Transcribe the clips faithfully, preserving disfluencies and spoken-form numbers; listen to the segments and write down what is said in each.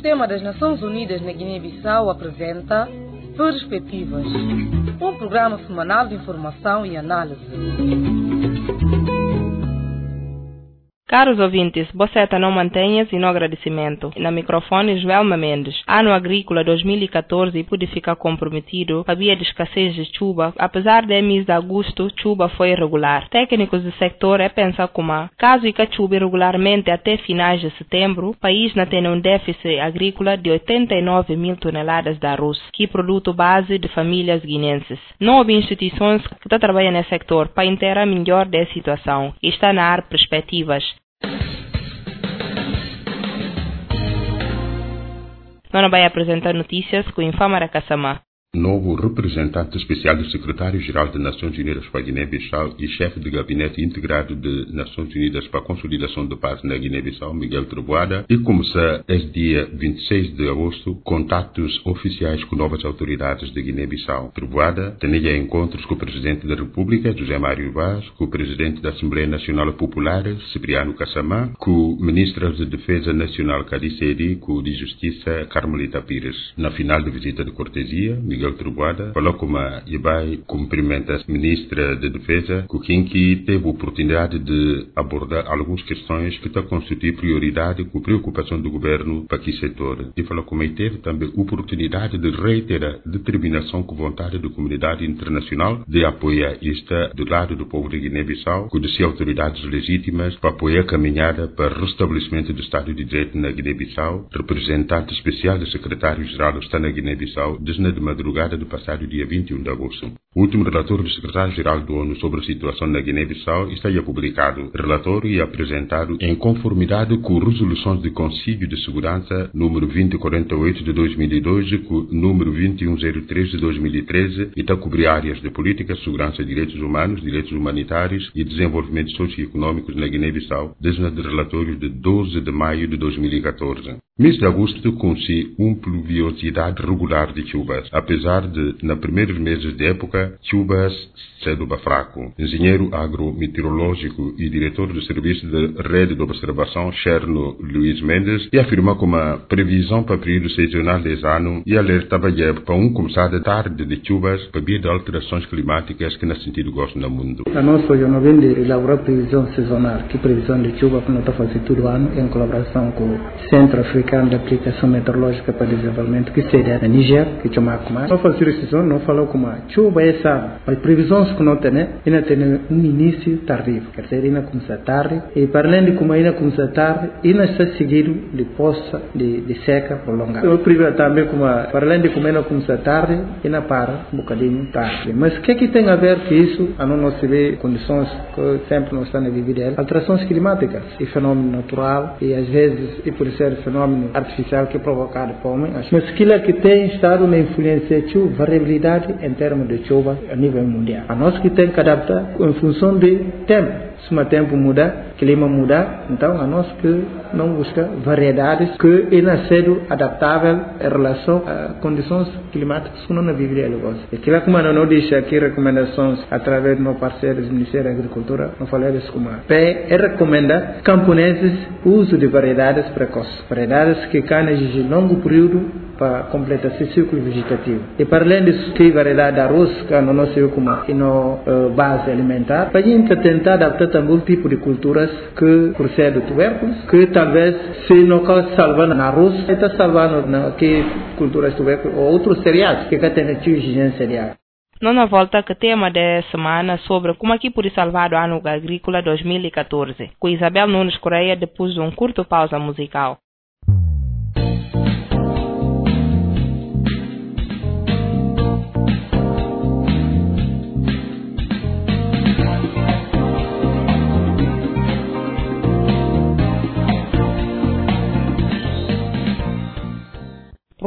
Sistema das Nações Unidas na Guiné-Bissau apresenta Perspectivas, um programa semanal de informação e análise. Caros ouvintes, Boceta não mantenha e no agradecimento. Na microfone, Joelma Mendes. Ano agrícola dois mil e quatorze pode ficar comprometido para via de escassez de chuva. Apesar de mês de agosto, chuva foi irregular. Técnicos do sector é pensar como, caso que chuva irregularmente até finais de setembro, o país não tem um déficit agrícola de oitenta e nove mil toneladas de arroz, que é produto base de famílias guinenses. Não houve instituições que estão trabalhando nesse sector para inteirar melhor da situação e está na ar perspectivas. Nós vamos apresentar notícias com Infamara Kassamá. Novo representante especial do secretário-geral das Nações Unidas para a Guiné-Bissau e chefe de gabinete integrado de Nações Unidas para a consolidação da paz na Guiné-Bissau, Miguel Trovoada, e começa este dia vinte e seis de agosto contatos oficiais com novas autoridades de Guiné-Bissau. Trovoada tem encontros com o presidente da República, José Mário Vaz, com o presidente da Assembleia Nacional Popular, Cipriano Kassamá, com o ministro de Defesa Nacional, Kadi Sedi, com o de Justiça, Carmelita Pires. Na final da visita de cortesia, Miguel Trovoada falou como e vai cumprimentar a ministra de Defesa, com quem que teve a oportunidade de abordar algumas questões que estão a constituir prioridade com preocupação do governo para aquele setor. E falou como teve também a oportunidade de reiterar determinação com vontade da comunidade internacional de apoiar esta do lado do povo de Guiné-Bissau, com de autoridades legítimas para apoiar a caminhada para o restabelecimento do Estado de Direito na Guiné-Bissau. Representante especial do secretário-geral está na Guiné-Bissau desde de madrugada do passado dia vinte e um de agosto. O último relatório do secretário-geral da ONU sobre a situação na Guiné-Bissau está aí publicado. O relatório é apresentado em conformidade com resoluções do Conselho de Segurança número vinte e quarenta e oito de dois mil e doze, com o número vinte e um zero três de dois mil e treze, e está a cobrir áreas de política, segurança, direitos humanos, direitos humanitários e desenvolvimento socioeconômicos na Guiné-Bissau, desde o relatório de doze de maio de dois mil e quatorze. Mês de agosto com-se uma pluviosidade regular de chuvas, apesar de, nos primeiros meses de época, chuvas cedo para fraco. Engenheiro agrometeorológico e diretor do Serviço de Rede de Observação, Cherno Luiz Mendes, e afirma como a previsão para o período sazonal deste ano e alertava para um começar tarde de chuvas para via de alterações climáticas que, no sentido, gosto no mundo. A nós hoje não vem de elaborar previsão sazonal, que previsão de chuva que nós estamos fazendo todo ano em colaboração com o Centro Africano de Aplicação Meteorológica para Desenvolvimento, que seria a Níger, que chama Kumar. Nós fazemos precisão, não falou como a chuva é essa, as previsões que nós temos, ainda tem um início tardio, quer dizer, ainda começa tarde, e para além de como ainda começa tarde, ainda está seguido de poça de, de seca prolongada. Eu previa também como a, para além de como ainda começa tarde, ainda para um bocadinho tarde. Mas o que é que tem a ver com isso? A não se vê condições que sempre nós estamos a viver, alterações climáticas, e fenômeno natural, e às vezes, e por ser fenômeno artificial que é provocado por homem. Mas aquilo é que tem estado na influência de chuva, variabilidade em termos de chuva a nível mundial. A nós que tem que adaptar em função de tempo. Se o tempo muda, o clima muda, então a nós que não busca variedades que ainda sendo adaptável em relação a condições climáticas que não viveria agora. E que lá como não deixa aqui recomendações através dos parceiros do Ministério da Agricultura, não falei isso como a P E é recomenda camponeses o uso de variedades precoces, variedades que canem de longo período para completar esse ciclo vegetativo. E para além disso, que variedade de arroz, que não nós sei como é no uh, base alimentar, para a gente tentar adaptar também um tipo de culturas que procedem de tubérculos, que talvez se não está salvando na arroz, está salvando na que culturas de tubérculos ou outros cereais, que tem exigência cereal. Nona volta que tema da semana sobre como aqui pode salvar o ano agrícola dois mil e quatorze, com Isabel Nunes Correia depois de um curto pausa musical.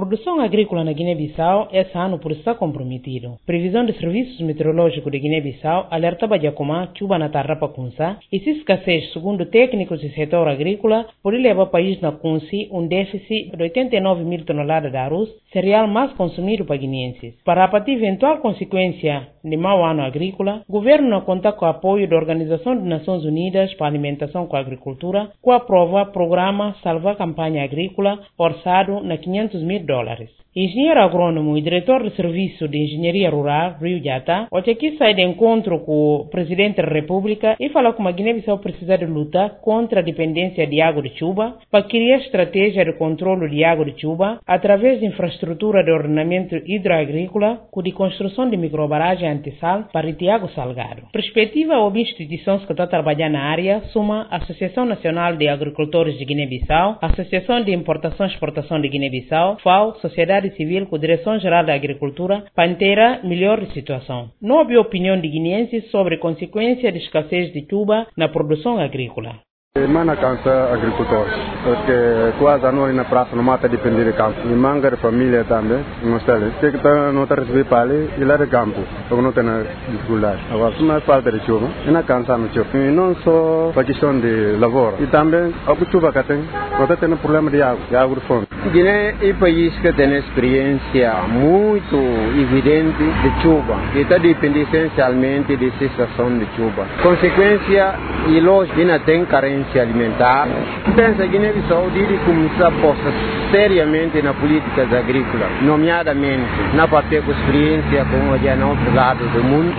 produção agrícola na Guiné-Bissau esse ano por estar comprometido. Previsão de serviços meteorológicos de Guiné-Bissau alerta Badiacomã, chuva na tarra para Kunsa, e se escassez, segundo técnicos do setor agrícola, pode levar o país na Kunsi um déficit de oitenta e nove mil toneladas de arroz, cereal mais consumido para guineenses. Para abater eventual consequência de mau ano agrícola, o governo não conta com o apoio da Organização das Nações Unidas para a Alimentação com a Agricultura, que aprova o programa Salvar Campanha Agrícola, orçado na quinhentos mil dólares. Engenheiro agrônomo e diretor do Serviço de Engenharia Rural, Rio Jata, hoje aqui sai de encontro com o Presidente da República e fala que a Guiné-Bissau precisa de lutar contra a dependência de água de chuva para criar estratégia de controle de água de chuva através de infraestrutura de ordenamento hidroagrícola com de construção de microbarragem anti-sal para retirar água salgado. Perspectiva ou instituições que estão trabalhando na área suma a Associação Nacional de Agricultores de Guiné-Bissau, Associação de Importação e Exportação de Guiné-Bissau, F A O, Sociedade Civil com Direção-Geral da Agricultura para ter melhor situação. Não houve opinião de guineenses sobre consequências de escassez de chuva na produção agrícola. Mana cansa agricultores, porque quase a nós na praça não mata depender de campo. E manga de família também, não está ali. Se que tá não está recebendo para ali, e lá de campo, porque não tem dificuldade. Agora, se não falta de chuva, e não cansa no chuva. E não só a questão de lavoura. E também, a chuva que tem, não tem problema de água, de água de fonte. Guiné é um país que tem experiência muito evidente de chuva, que está dependendo essencialmente de cessação de chuva. Consequência, e lógico, ainda tem carência alimentar. Pensa que Guiné-Bissau deve começar a postar seriamente na políticas agrícolas, nomeadamente na papel com experiência com o em outros lados do mundo,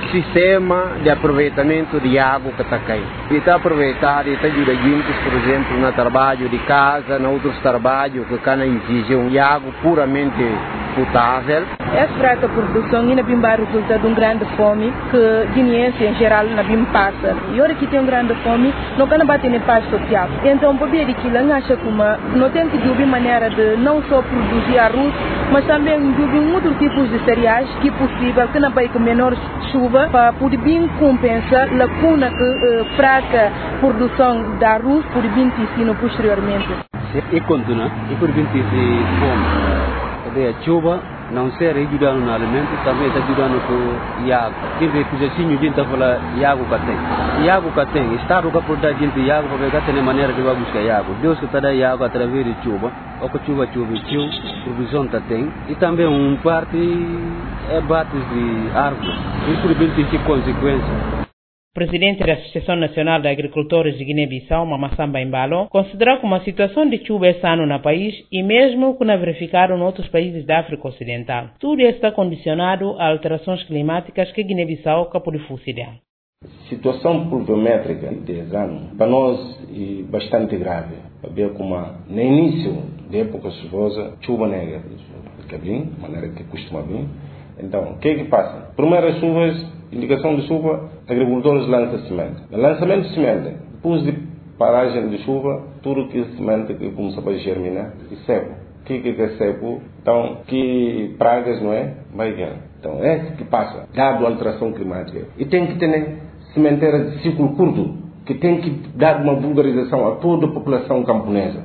sistema de aproveitamento de água que está caindo. E está aproveitado e está ajudando, por exemplo, no trabalho de casa, em outros trabalhos que cada exigem um água puramente potável. Essa fraca produção ainda bimba resulta de uma grande fome que guineense em geral na bim passa. E hora que tem uma grande fome, não can bater nem paz social. Então, por ver que lá acha que não tem que de maneira de não só produzir arroz, mas também de outros tipos de cereais que é possível que não vai com menor chuva para poder bem compensar a lacuna que uh, fraca produção de arroz por bem ensino posteriormente. E continua, e por bem fome. A chuva não ser ajudando no alimento, também está ajudando com água. Quem vê que o jecinho de está falando água que tem. Água que tem, Estado que pode dar gente água para pegar tem maneira de buscar água. Deus que está dando água através de chuva, ou que chuva chuva chuva, provisão que tem. E também um parte é bates de árvore. Isso tem que consequências. Presidente da Associação Nacional de Agricultores de Guiné-Bissau, Mamassamba Imbalo, considera como a situação de chuva esse ano no país e mesmo que não verificaram em outros países da África Ocidental. Tudo está condicionado a alterações climáticas que Guiné-Bissau pode fucilar. Situação pluviométrica desse ano, para nós, é bastante grave. Ver como no início da época chuvosa, chuva negra, que vem, maneira que costuma vir. Então, o que é que passa? Primeiras chuvas, indicação de chuva, agricultores lançam semente. No lançamento de semente, depois de paragem de chuva, tudo que semente que começa a germinar e seco. O que é que é seco? Então, que pragas, não é? Vai ganhar. Então, é isso que passa, dado a alteração climática. E tem que ter sementeira de ciclo curto, que tem que dar uma vulgarização a toda a população camponesa.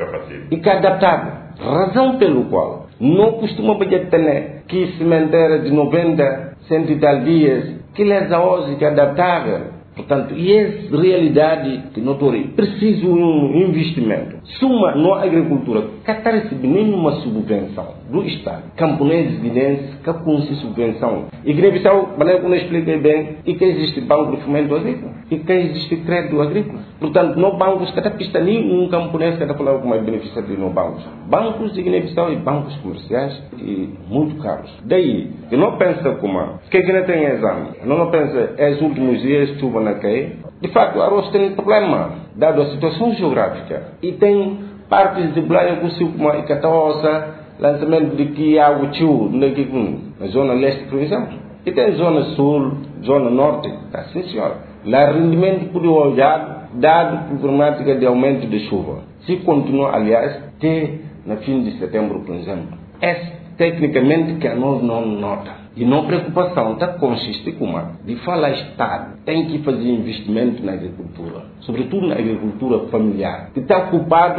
E que é adaptável. Razão pelo qual não costuma ter que sementeira de noventa, cento e tal dias, que lesa hoje que é adaptável. Portanto, e essa realidade que notória precisa de um investimento. Suma na agricultura, que está recebendo nenhuma subvenção do Estado. Camponeses guineenses que conseguem subvenção. E Guiné-Bissau, maneira como eu expliquei bem, e que existe banco de fomento agrícola. E que existe crédito agrícola. Portanto, no bancos, cada pista nenhum camponês que está falando como é beneficiário de no bancos. Bancos de Guiné-Bissau e bancos comerciais e muito caros. Daí, eu não penso como, que Guiné tem exame. Eu não penso, é os últimos dias, chuva na caia. De fato, o arroz tem problema, dado a situação geográfica. E tem partes de Blaia com como a Icataosa, lançamento de que água tio, na zona leste, por exemplo. E tem zona sul, zona norte, tá, sim senhora. Lá rendimento por olhar, dado a problemática de aumento de chuva. Se continua, aliás, até no fim de setembro, por exemplo. É tecnicamente que a nós não nota. E não preocupação está consiste com de falar Estado tem que fazer investimento na agricultura, sobretudo na agricultura familiar, que está ocupado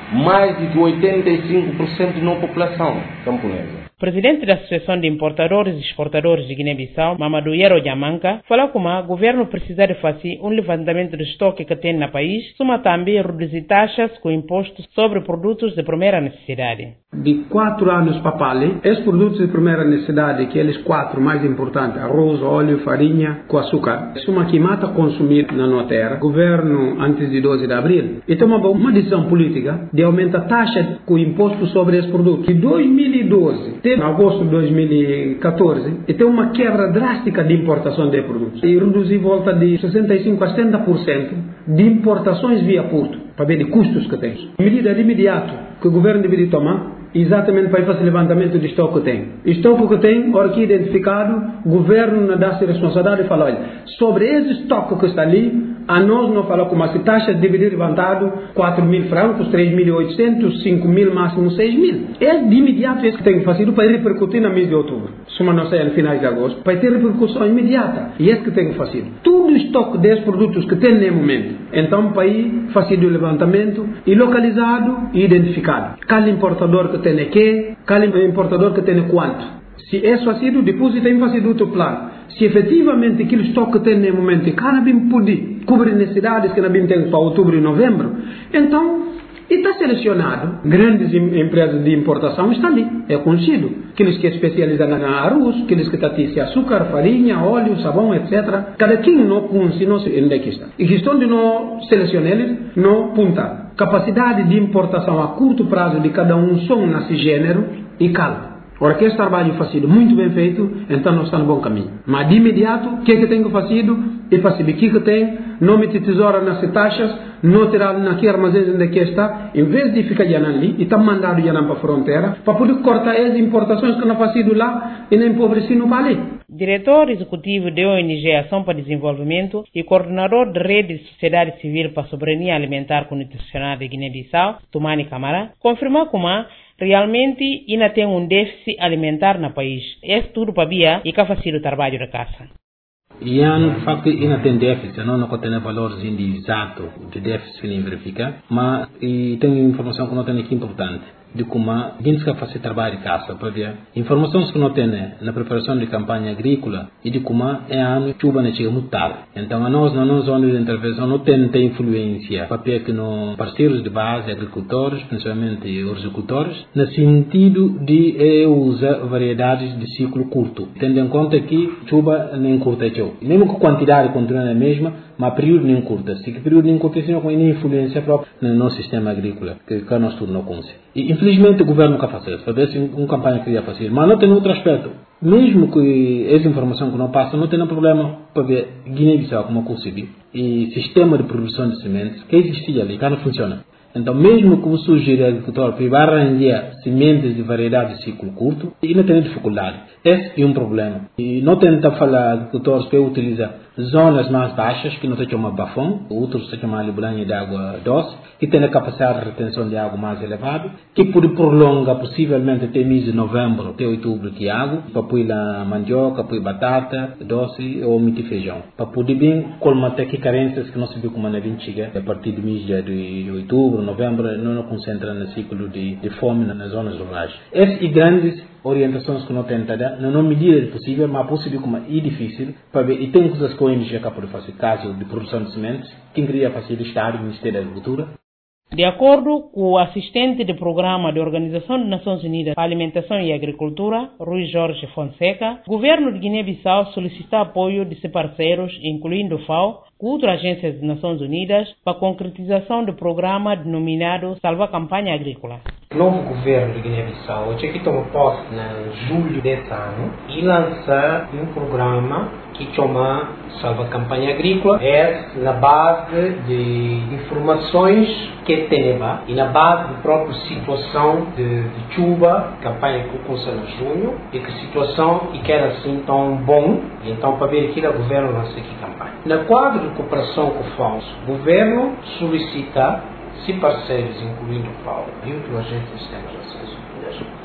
mais de oitenta e cinco por cento não população camponesa. Presidente da Associação de Importadores e Exportadores de Guiné-Bissau, Mamadou Yero Diamanka, fala como o governo precisa de fazer um levantamento de estoque que tem no país, soma também reduzir taxas com impostos sobre produtos de primeira necessidade. De quatro anos para ali, esses produtos de primeira necessidade, que eles quatro mais importantes, arroz, óleo, farinha, com açúcar, soma que mata consumir na nossa terra, governo antes de doze de abril, e toma uma decisão política de aumentar a taxa com imposto sobre esses produtos. Em dois mil e doze, em agosto de dois mil e quatorze, e tem uma quebra drástica de importação de produtos. E reduzir volta de sessenta e cinco a setenta por cento de importações via porto, para ver de custos que tem. Medida de imediato que o governo deveria tomar, exatamente para fazer levantamento de estoque que tem. Estoque que tem, hora que identificado, o governo não dá-se responsabilidade e fala, olha, sobre esse estoque que está ali, a nós não fala como as taxas deveria levantado quatro mil francos, três mil e oitocentos, cinco mil, máximo seis mil. É de imediato isso que tem que fazer para repercutir no mês de outubro. Suma não sei no final de agosto, para ter repercussão imediata. E é isso que tem que fazer. Todo o estoque desses produtos que tem no momento. Então, para ir fazer o levantamento e localizado e identificado. Cada importador que tem aqui, cada importador que tem quanto. Se é fazido, depois tem fazido outro plano. Se efetivamente aquele estoque que tem no momento, cada bem pode cobrir necessidades que não tem para outubro e novembro, então está selecionado. Grandes empresas de importação estão ali, é conhecido. Aqueles que especializam na arroz, aqueles que têm açúcar, farinha, óleo, sabão, etcétera. Cada quem não conhece, não sei onde é que está. E questão de não selecionar eles, não apontar. Capacidade de importação a curto prazo de cada um são nesse gênero e calma. Ora, que esse trabalho fazido muito bem feito, então não está no bom caminho. Mas de imediato, o que é que tem que fazido? E para saber o que tem, não meter tesoura nas taxas, não tirar naquele armazém onde que está, em vez de ficar ali, e está mandado para a fronteira, para poder cortar as importações que não fazido lá e nem empobrecer no vale. Diretor executivo da O N G Ação para Desenvolvimento e coordenador da Rede de Sociedade Civil para a Soberania Alimentar com Nutricional de Guiné-Bissau, Tumani Camara, confirmou como realmente ainda tem um déficit alimentar no país. É tudo para via e que fazer o trabalho da caça. E ano, de facto, ainda tem déficit, não, não tem valores exatos de déficit que nem verifica, mas e tem informação que não tem aqui importante. De como a gente fica fazer trabalho de caça, para ver informações que não tem na preparação de campanha agrícola e de como é ano chuva não chega muito tarde. Então a nós, na nossa zona de intervenção, não tem, tem influência para ver que no parceiros de base, agricultores, principalmente os agricultores, no sentido de eh, usar variedades de ciclo curto, tendo em conta que chuva nem curta é chuva. Mesmo que a quantidade continue a mesma, mas período nem curta. Se que período nem curta, não tem influência própria no nosso sistema agrícola, que, que nós tudo não conseguimos. E infelizmente o governo nunca faz isso. Talvez uma campanha queria fazer, mas não tem outro aspecto. Mesmo que essa informação que não passa, não tem nenhum problema para ver Guiné-Bissau como concebido. E sistema de produção de sementes que existia ali, que não funciona. Então, mesmo que você sugerir ao agricultor para arranjar sementes de variedade de ciclo curto, ainda tem dificuldade. Esse é um problema. E não tenta falar agricultores para utilizar zonas mais baixas, que não tem uma bafão, outros têm uma libranha de água doce, que tem a capacidade de retenção de água mais elevada, que pode prolongar possivelmente até mês de novembro, até outubro de água, para pôr lá mandioca, pôr batata doce ou miti feijão. Para poder bem colmatar que carências que não se viu como na vinte chega, a partir do mês de outubro, novembro, não concentra no ciclo de, de fome nas zonas rurais. Essas e grandes orientações que não tenta dar, não medida é possível, mas possível como é difícil, para ver, e tem coisas que o O N G acaba de fazer, caso de produção de sementes, quem queria fazer o Estado, o Ministério da Agricultura. De acordo com o assistente do programa da Organização das Nações Unidas para a Alimentação e Agricultura, Rui Jorge Fonseca, o governo de Guiné-Bissau solicita apoio de seus parceiros, incluindo o F A O, com outras agências das Nações Unidas, para a concretização do programa denominado Salva Campanha Agrícola. O novo governo de Guiné-Bissau, que tomou posse em julho deste ano, e lança um programa que chama Salva Campanha Agrícola, é na base de informações que tem e na base da própria situação de, de chuva, campanha que começou em junho, e que a situação e que era assim tão bom, e então para ver aqui o governo lança aqui campanha. Na quadro de cooperação com o F A O, o governo solicita, se parceiros, incluindo o F A O e outros agentes do sistema de Nações Unidas,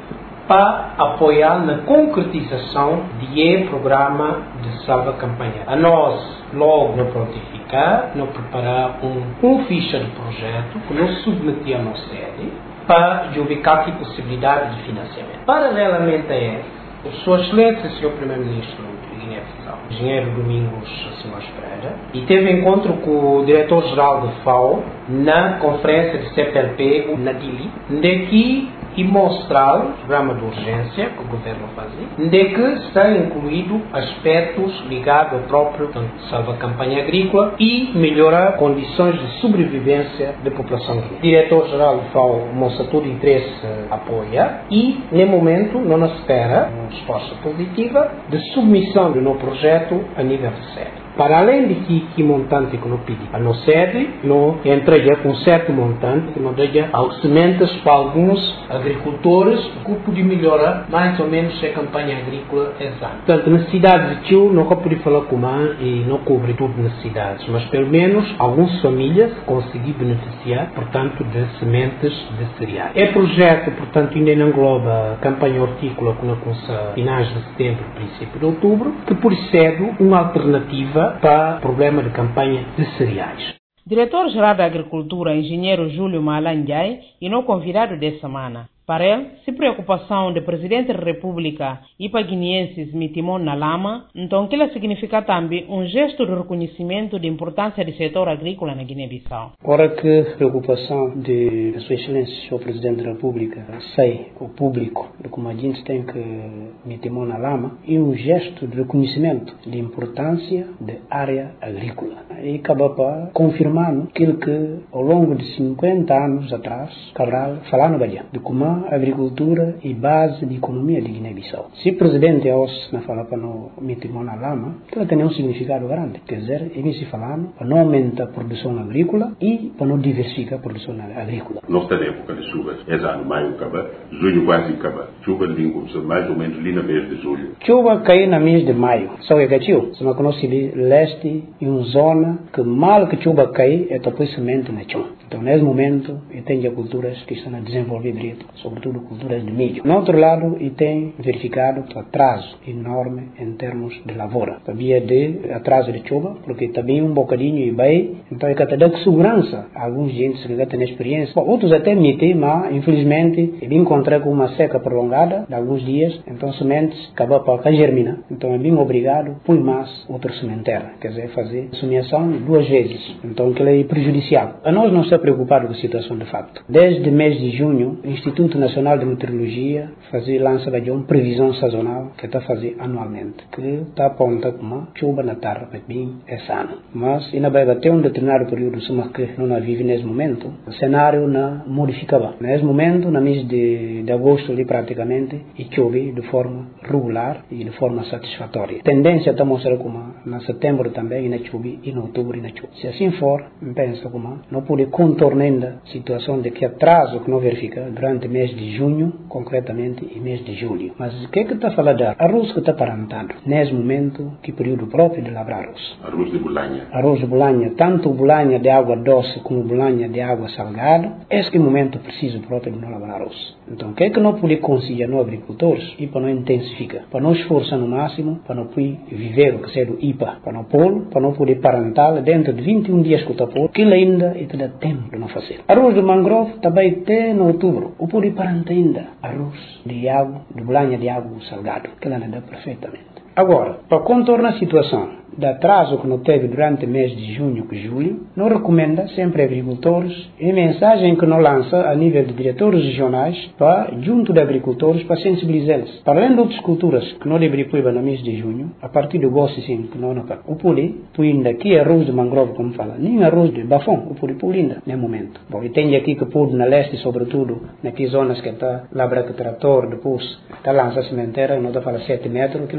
para apoiar na concretização de programa de salva campanha. A nós, logo no prontificar, nós preparar um, um ficha de projeto que nós submeter à nossa sede para ubicar a possibilidade de financiamento. Paralelamente a isso, o Sua Excelência, senhor Primeiro-Ministro de Guiné-Bissau, engenheiro Domingos Simões Pereira, e teve encontro com o diretor-geral da F A O na conferência de C P L P na Dili, de que e mostrar o programa de urgência que o governo fazia, de que está incluído aspectos ligados ao próprio salva-campanha agrícola e melhorar condições de sobrevivência da população guineense. O diretor-geral do F A O mostra todo interesse a apoiar e, no momento, não espera uma resposta positiva de submissão do novo projeto a nível de sede. Para além de que, que montante que não pedi, a não sede, não entrega com certo montante, que não entrega aos sementes para alguns agricultores, que pode melhorar mais ou menos a campanha agrícola exata. Portanto, necessidades de tio, não pode falar com a e não cobre tudo necessidades, mas pelo menos algumas famílias conseguir beneficiar, portanto, de sementes de cereais. É projeto, portanto, ainda não engloba a campanha hortícola que não começa finais de setembro, princípio de outubro, que por cedo uma alternativa para o problema de campanha de cereais. Diretor-Geral da Agricultura, engenheiro Júlio Malanjai, e no convidado desta semana. Para ele, se preocupação do Presidente da República e para guineenses mitimon na lama, então aquilo significa também um gesto de reconhecimento da importância do setor agrícola na Guiné-Bissau. Ora que preocupação de Sua Excelência, o Presidente da República, sei o público de como a gente tem que mitimon na lama, e um gesto de reconhecimento da importância da área agrícola. E acaba para confirmar aquilo que ao longo de cinquenta anos atrás, Cabral falou no Bahia, de como a agricultura e base de economia de Guiné-Bissau. Se o presidente hoje não fala para não meter mão na lama, ela tem um significado grande. Quer dizer, ele se falando para não aumentar a produção agrícola e para não diversificar a produção agrícola. Nós temos época de chuvas, é ano maio acaba, junho quase acaba. Chuva de começa mais ou menos ali no mês de julho. Chuva cai no mês de maio. Só que caiu. Se não conhece ali leste e uma zona que mal que chuva cai é depois semente na chuva. Então, nesse momento, eu tenho culturas que estão a desenvolver direito, sobretudo culturas de milho. No outro lado, eu tenho verificado atraso enorme em termos de lavoura. Sabia de atraso de chuva, porque também um bocadinho e bem, então é que até dá segurança a alguns gente que já têm experiência. Bom, outros até metem, mas infelizmente eu me encontrei com uma seca prolongada de alguns dias, então sementes acabam para germinar. Então é bem obrigado por mais outra sementeira, quer dizer, fazer semeação duas vezes. Então aquilo é prejudicial. A nós não estamos preocupados com a situação de facto. Desde o mês de junho, o Instituto Nacional de Meteorologia fazia lança de uma previsão sazonal que está a fazer anualmente, que está apontando uma chuva na terra para bem esse ano. Mas ainda vai até um determinado período que não vive nesse momento, o cenário não modificava. Nesse momento, no mês de, de agosto ali praticamente, e chove de forma regular e de forma satisfatória. A tendência está mostrando como na setembro também ainda chove e no outubro ainda chove. Se assim for, penso como não pode contornar ainda a situação de que atraso que não verifica durante o mês de junho, concretamente, e mês de julho. Mas o que é que está a falar de arroz que está parentado? Nesse momento, que período próprio de labrar arroz? Arroz de bolanha. Arroz de bolanha, tanto bolanha de água doce como bolanha de água salgada, esse é o momento preciso próprio de não labrar arroz. Então, o que é que não pode conseguir nos agricultores e para não intensificar? Para não esforçar no máximo, para não poder viver o que seja do I P A, para não pôr, para não poder parentar dentro de vinte e um dias que está pôr, que ainda e te dá tempo de não fazer. Arroz de mangrove também até no outubro, ou pode parentar ainda arroz de água, de bolanha de água salgado, que ela dá perfeitamente. Agora, para contornar a situação de atraso que não teve durante o mês de junho e julho, não recomenda sempre agricultores e mensagem que não lança a nível de diretores regionais para, junto de agricultores, para sensibilizá-los. Para além de outras culturas que não deveriam pôr no mês de junho, a partir do gosto sim, que não não o pode, tu ainda aqui arroz de mangrove, como fala, nem arroz de bafão, o pode pôr ainda, no momento. Bom, e tem aqui que pôr na leste, sobretudo, naquelas zonas que está labra que trator, depois está lança a sementeira, não está fala sete metros, que lá não desenvolve.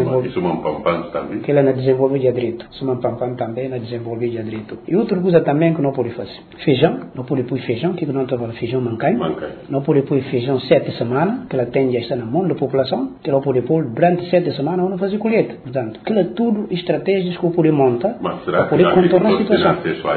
desenvolver. Que ela na desenvolver de adrito. Suma pampam também na desenvolver de adrito. E outra coisa também que não pode fazer. Feijão, não pode pôr feijão, que não estava feijão mancai. Não pode pôr feijão sete semanas, que ela tende a estar na mão da população, que ela pode pôr durante sete semanas não fazer colheita. Portanto, aquilo é tudo estratégias que eu pode montar para poder contornar a situação.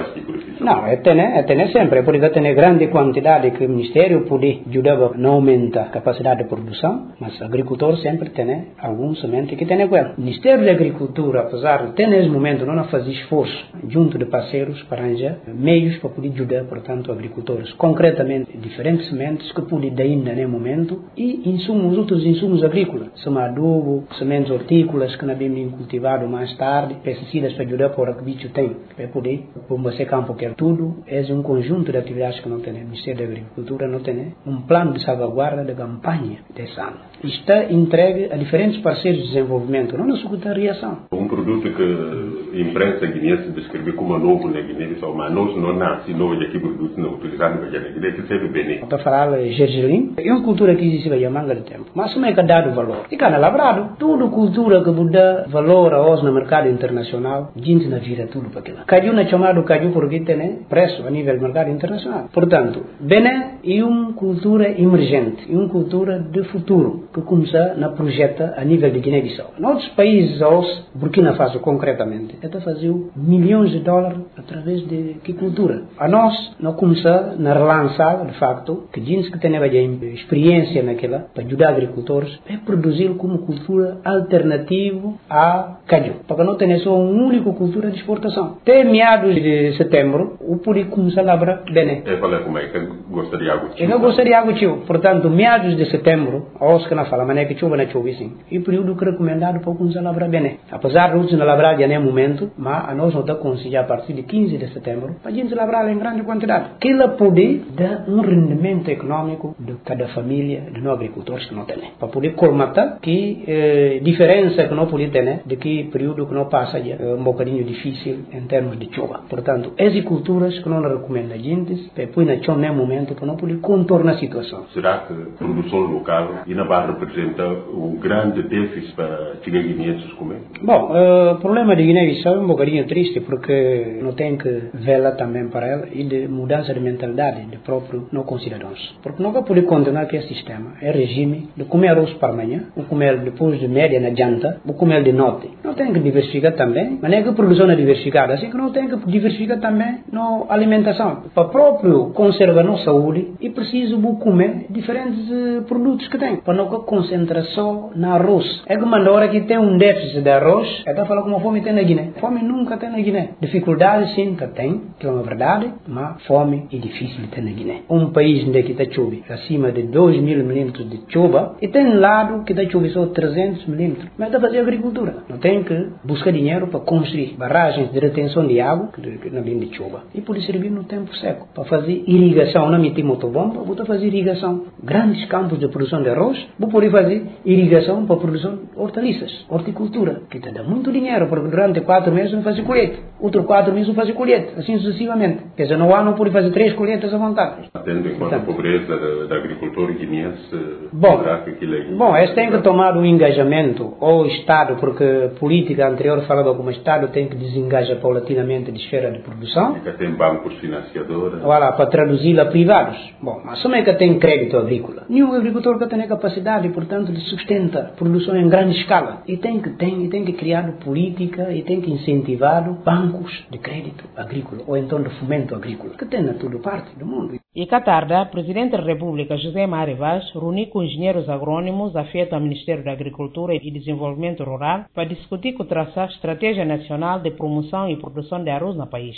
Não, é ter, é ter sempre. É por isso que tem grande quantidade que o Ministério pode ajudar a não aumentar a capacidade de produção, mas o agricultor sempre tem algum semente que tem com ele. O Ministério da Agricultura, apesar de ter nesse momento não fazer esforço junto de parceiros para arranjar meios para poder ajudar, portanto, agricultores, concretamente diferentes sementes que podem dar ainda nesse momento e insumos, outros insumos agrícolas, como adubo, sementes hortícolas que não bem cultivado mais tarde, pesticidas para ajudar para o que o bicho tem, para poder, para você campo quer tudo, é um conjunto de atividades que não tem. O Ministério da Agricultura não tem um plano de salvaguarda da campanha desse ano. Está entregue a diferentes parceiros de desenvolvimento, não na secretariação. Um produto que a imprensa guineense descreve como novo na Guiné-Bissau, mas nós não nasce novo de aqui produto não utilizado na Guiné, que serve bem. Para falar gergelim, é uma cultura que existe há manga de tempo, mas como é que dado valor? E cá labrado, tudo cultura que dá valor a hoje no mercado internacional, gente na vira tudo para aquilo. Caju na chamado caju porque tem preço a nível do mercado internacional. Portanto, Bené é uma cultura emergente, é uma cultura de futuro, que começa na projeta a nível de Guiné-Bissau. Noutros países, aos Burkina Faso concretamente, até fazer milhões de dólares através de que cultura. A nós, não começa na relançar, de facto, que gente que tem experiência naquela, para ajudar agricultores, é produzir como cultura alternativa a caju. Porque não tem só uma única cultura de exportação. Até meados de setembro, o pode começar a labrar Bené. É para como é que gostaria de água tio. Eu gostaria de água tio. Portanto, meados de setembro, aos que não falam, mas é que chuva na chuva sim. E o período que recomendado para começar a labrar Bené. Apesar de outros não labrar já nem momento, mas a nós não está conseguindo a partir de quinze de setembro, para a gente labrar em grande quantidade. Que ela pode dar um rendimento econômico de cada família de nós agricultores que não tem. Para poder colmatar que eh, diferença que não pode ter, né, de que período que não passa já, é um bocadinho difícil em termos de chuva. Portanto, essas culturas que não recomenda a gente, para pôr na chuva nem momento para não poder contornar a situação. Será que a produção local e na barra representa um grande déficit para os guineenses comer? Bom, o problema de Guiné-Bissau é um bocadinho triste porque não tem que velar também para ela e de mudança de mentalidade de próprio não cidadãos. Porque não vai poder condenar que esse sistema é regime de comer arroz para amanhã, ou comer depois de média na janta, ou comer de noite. Não tem que diversificar também, mas não é que a produção é diversificada, assim que não tem que diversificar também na alimentação. Para próprio conservar a saúde e preciso comer diferentes uh, produtos que tem, para não concentrar só na arroz. É que uma hora que tem um déficit de arroz, é que fala como a fome tem na Guiné. Fome nunca tem na Guiné. Dificuldade sim que tem, que é uma verdade, mas fome é difícil de ter na Guiné. Um país onde está chove acima de dois mil milímetros de chuva e tem lado que está chove só trezentos milímetros. Mas dá para fazer agricultura. Não tem que buscar dinheiro para construir barragens de retenção de água que não vem de chuva. E pode servir no tempo seco. Para fazer irrigação, não meter motobomba, vou fazer irrigação. Grandes campos de produção de arroz, vou poder fazer irrigação para produção de hortaliças, horticultura, que te dá muito dinheiro, porque durante quatro meses não faz colheita. Outros quatro meses não faz colheita, assim sucessivamente. Quer dizer, no ano não pode fazer três colheitas à vontade. Tendo em conta a pobreza da, da agricultura guineense, bom, que aquilo é... Bom, eles têm que tomar um engajamento, ou o Estado, porque a política anterior falava como o Estado tem que desengajar paulatinamente de esfera de produção. E que tem bancos financiadores. Voilà, para traduzir a privados. Bom, mas como é que tem crédito agrícola? Nenhum agricultor que tem capacidade, portanto, de sustentar produção em grande escala. E tem que, tem, e tem que criar política e tem que incentivar bancos de crédito agrícola, ou então de fomento agrícola, que tem na toda parte do mundo. E cá tarde, o Presidente da República, José Mário Vaz, reuniu com engenheiros agrônomos afetos ao Ministério da Agricultura e Desenvolvimento Rural para discutir com traçar a Estratégia Nacional de Promoção e Produção de Arroz no país.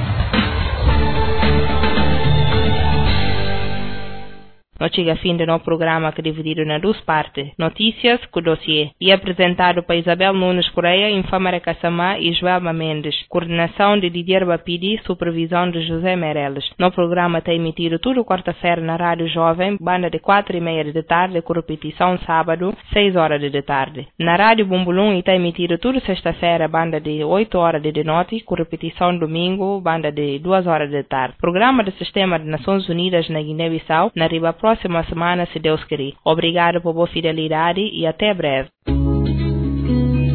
Não chega a fim do nosso programa que é dividido em duas partes, notícias com dossiê, e apresentado por Isabel Nunes Correia, Infamara Kassamá e Joelma Mendes, coordenação de Didier Bapidi, supervisão de José Meirelles. No programa está emitido toda quarta-feira na Rádio Jovem, banda de quatro e meia da tarde, com repetição sábado, seis horas da tarde. Na Rádio Bumbulum está emitido toda sexta-feira, banda de oito horas de noite, com repetição domingo, banda de duas horas da tarde. Programa do Sistema de Nações Unidas na Guiné-Bissau, na riba próxima semana, se Deus querer. Obrigado por boa fidelidade e até breve.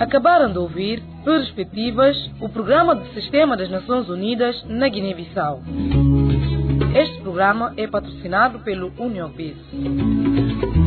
Acabaram de ouvir Perspectivas, o programa do Sistema das Nações Unidas na Guiné-Bissau. Este programa é patrocinado pelo União Peace.